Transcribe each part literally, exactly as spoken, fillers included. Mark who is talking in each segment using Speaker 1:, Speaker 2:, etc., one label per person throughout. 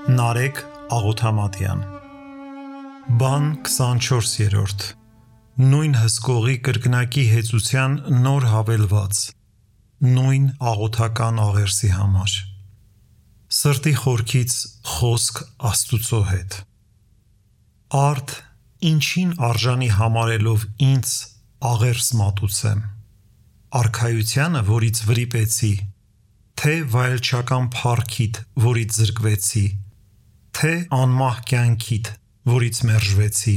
Speaker 1: Նարեկ Աղոթամատյան Բան քսանչորսերորդ Նույն հսկողի կրկնակի հեծության նոր հավելված Նույն աղոթական աղերսի համար Սրտի խորքից խոսք Աստուծո հետ Արդ ինչին արժանի համարելով ինձ աղերս մատուցեմ Արքայությանը, որից վրիպեցի Թե վայելչական փառքիդ, որից զրկվեցի Թե անմահ կյանքիդ, որից մերժվեցի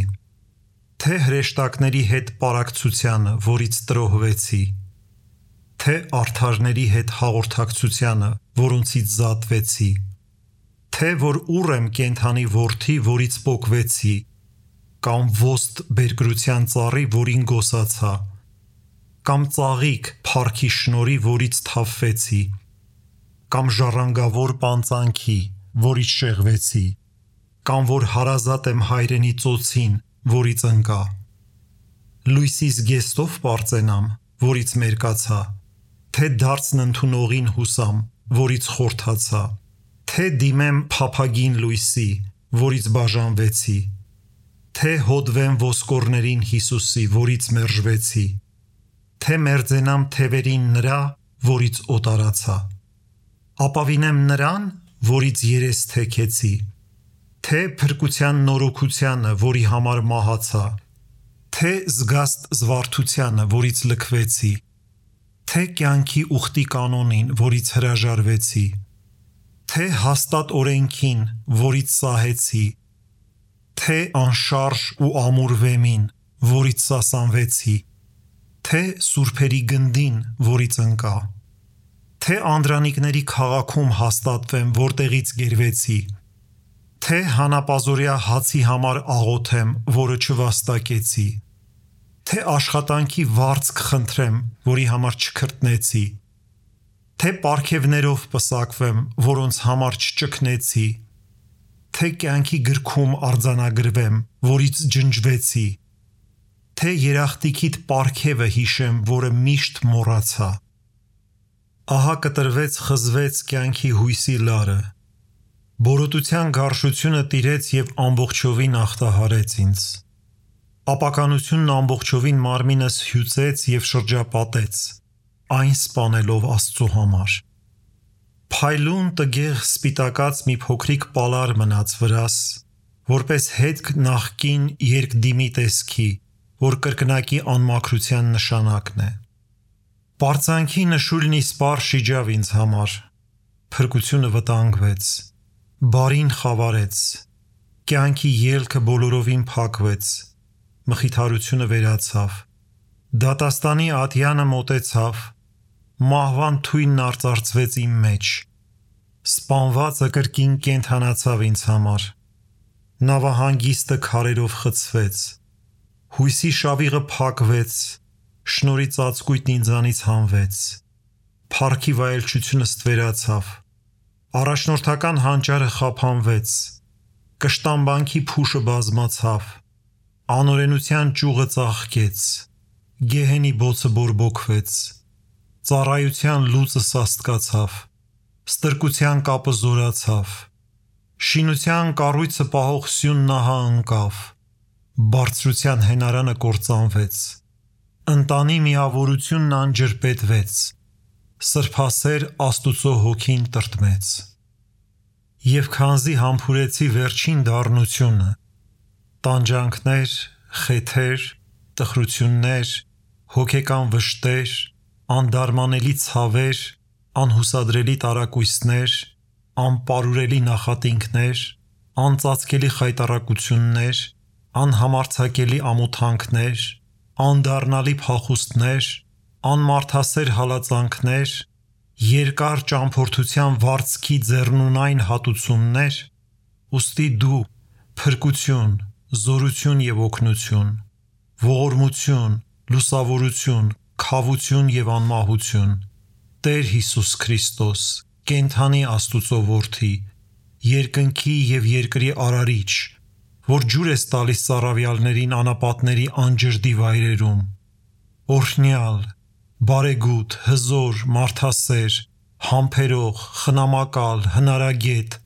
Speaker 1: Թե հրեշտակների հետ պարակցությանը, որից տրոհվեցի Թե արդարների հետ հաղորդակցությանը, որոնցից զատվեցի Թե որ ուռ եմ կենդանի որդի, որից պոկվեցի Կամ ոստ բերկրության ծառի, որին գոսացա Կամ ծաղիկ փառքի շնորի, որից թափվեցի Կամ ժառանգավոր պանծանքի, որից շեղվեցի Կամ որ հարազատ եմ հայրենի ծոցին, որից ընկա Լույսի զգեստով պարծենամ, որից մերկացա Թե դարձն ընդունողին հուսամ, որից խորթացա Թե դիմեմ փափագին լույսի, որից բաժանվեցի Թե հոդվեմ ոսկորներին Հիսուսի, որից մերժվեցի Թե մերձենամ թևերին նրա, որից օտարացա Ապավինեմ նրան, որից երես թեքեցի Թե փրկության նորոգությանը, որի համար մահացա Թե զգաստ զվարթությանը, որից լքվեցի Թե կյանքի ուխտի կանոնին, որից հրաժարվեցի Թե հաստատ օրենքին, որից սահեցի Թե անշարժ ու ամուր վեմին, որից սասանվեցի Թե սուրբերի գնդին, որից ընկա Թե անդրանիկների քաղաքում հաստատվեմ, որտեղից գերվեցի Թե հանապազորյա հացի համար աղոթեմ, որը չվաստակեցի Թե աշխատանքի վարձք խնդրեմ, որի համար չքրտնեցի Թե պարգևներով պսակվեմ, որոնց համար չճկնեցի Թե կյանքի գրքում արձանագրվեմ, որից ջնջվեցի Թե երախտիկիդ պարգևը հիշեմ, որը միշտ մոռացա Ահա կտրվեց խզվեց կյանքի հույսի լարը Բորոտության գարշությունը տիրեց և ամբողջովին ախտահարեց ինձ Ապականությունն ամբողջովին մարմինս հյուծեց և շրջապատեց Այն սպանելով Աստծո համար Փայլուն տգեղ սպիտակած մի փոքրիկ պալար մնաց վրաս Որպես հետք նախկին երկդիմի տեսքի Որ կրկնակի անմաքրության նշանակն է Պարծանքի նշույլն իսպառ շիջավ ինձ համար Փրկությունը վտանգվեց Բարին խավարեց Կյանքի ելքը բոլորովին փակվեց Մխիթարությունը վերացավ Դատաստանի ատյանը մոտեցավ Մահվան թույնն արծարծվեց իմ մեջ Սպանվածը կրկին կենդանացավ ինձ համար Նավահանգիստը քարերով խցվեց Հույսի շավիղը փակվեց Շնորհի ծածկույթն ինձանից հանվեց Փառքի վայելչությունը ստվերացավ Առաջնորդական հանճարը խափանվեց Կշտամբանքի փուշը բազմացավ Անօրենության ճյուղը ծաղկեց Գեհենի բոցը բորբոքվեց Ծառայության լուծը սաստկացավ Ստրկության կապը զորացավ Շինության կառույցը պահող սյունն ահա ընկավ Բարձրության հենարանը կործանվեց Ընտանի միավորությունն անջրպետվեց Սրբասեր Աստուծո հոգին տրտմեց Եվ քանզի համբուրեցի վերջին դառնությունը Տանջանքներ, խեթեր, տխրություններ, հոգեկան վշտեր, անդարմանելի ցավեր, անհուսադրելի տարակույսներ, անպարուրելի նախատինքներ, անծածկելի խայտառակություններ, անհամարձակելի ամոթանքներ, անդառնալի փախուստներ, անմարդասեր հալածանքներ, երկար ճամփորդության վարձքի ձեռնունայն հատուցումներ, ուստի դու փրկություն, զորություն և օգնություն, ողորմություն, լուսավորություն, քավություն և անմահություն, Տեր Հիսուս Քրիստոս, կենդանի Աստուծո որդի, երկնքի և երկրի արարիչ, որ ջուր ես տալիս ծառավյալներին անապատների անջրդի վայրերում, օրհնյալ, բարեգութ, հզոր, մարդասեր, համբերող, խնամակալ, հնարագետ,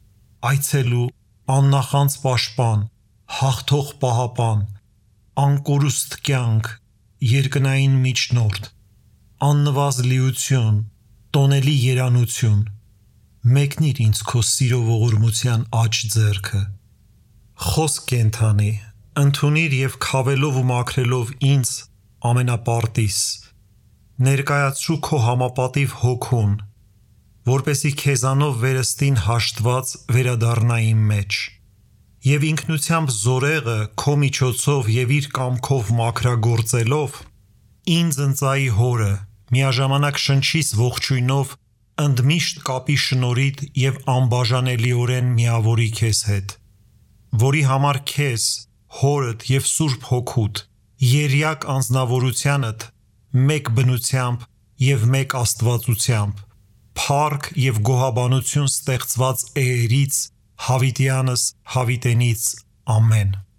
Speaker 1: այցելու, աննախանց պաշտպան, հաղթող պահապան, անկորուստ կյանք, երկնային միջնորդ, աննվազ լիություն, տոնելի երանություն, մեկնիր ինձ քո սիրո ողորմության աջ ձեռքը, խոսք կենդանի, ընդունիր և քավելով ու մաքրելով ինձ ամենապարտիս, ներկայացրու քո համապատիվ հոգուն, որպեսզի քեզանով վերստին հաշտված վերադառնա իմ մեջ, և ինքնությամբ զորեղը քո միջոցով և իր կամքով մաքրագործելով, ինձ ընծայի հորը, միաժամանակ շնչիս ողջույնով ընդմիշտ կապի շնորհիդ և անբաժանելիորեն միավորի քեզ հետ, որի համար քեզ, հորդ և Սուրբ Հոգուդ, երյակ անձնավորությանդ, մեկ բնությամբ և մեկ աստվածությամբ, փառք և գոհաբանություն ստեղծված էերից, հավիտյանս հավիտենից, ամեն։